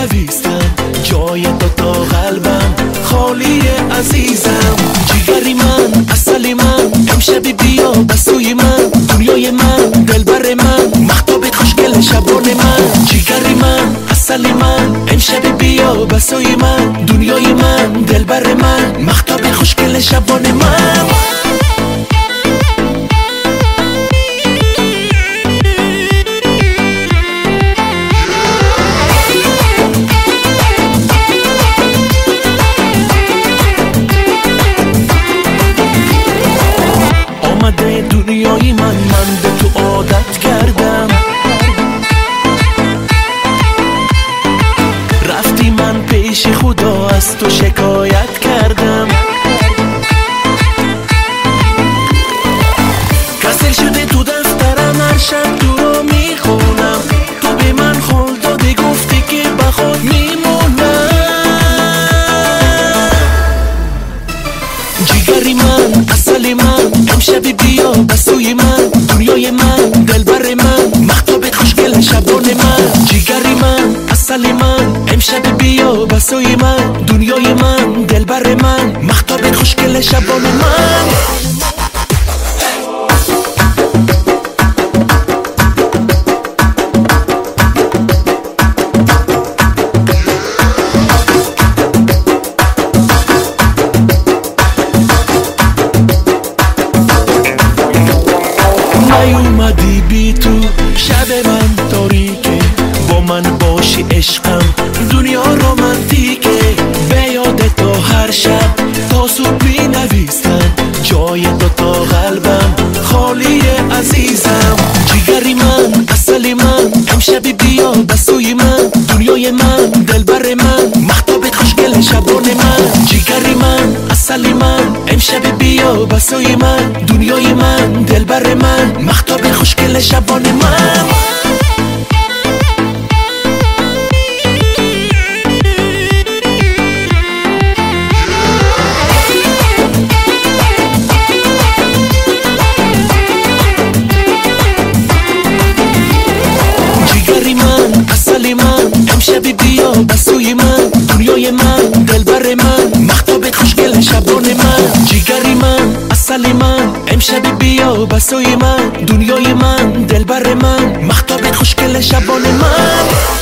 نویسم جای تو تا قلبم خالی عزیزم. جیگری من، اصلی من، امشبی بیا بسوی من، دنیای من، دلبر من، مختابت خوشگل شبان من. جیگری من، اصلی من، امشبی بیا بسوی من، دنیای من، دلبر من، مختابت خوشگل شبان من. آمده دنیای من به تو عادت کردم، رفتی من پیش خدا از تو شکایت کردم. کسل شده تو دفترم هر شب تو رو میخونم، تو به من خول دادی گفتی که با خود میمونم. جیگری من، اصلی من، امشبی بیا بسوی من، دنیای من، دلبر من، مختابت خوشگل شبان من. جیگری من، اصلی من، امشبی بیا بسوی من، دنیای من، دلبر من، مختابت خوشگل شبان من. نیومدی بی تو شب من تاریکه، با من باشی عشقم دنیا رومانتیکه. به یاد تو هر شب تا صبح می نویسم جای تو تا قلبم خالی عزیزم. جیگری من، اصلی من، امشبی بیا بسوی من، دنیای من، دلبر من، مختابت خوشگل شبان من. جیگری من، اصلی من، امشبی بیا بسوی من، دنیای من، دلبر من، مختابت خوشگل شبان من. جیگری من، اصلی من، امشبی بیا بسوی من، دنیای من، دلبر من، مختابت خوشگل شبان من. جیگری من، اصلی من، امشبی بیا بسوی من، دنیای من، دلبر من، مختابت خوشگل شبان من.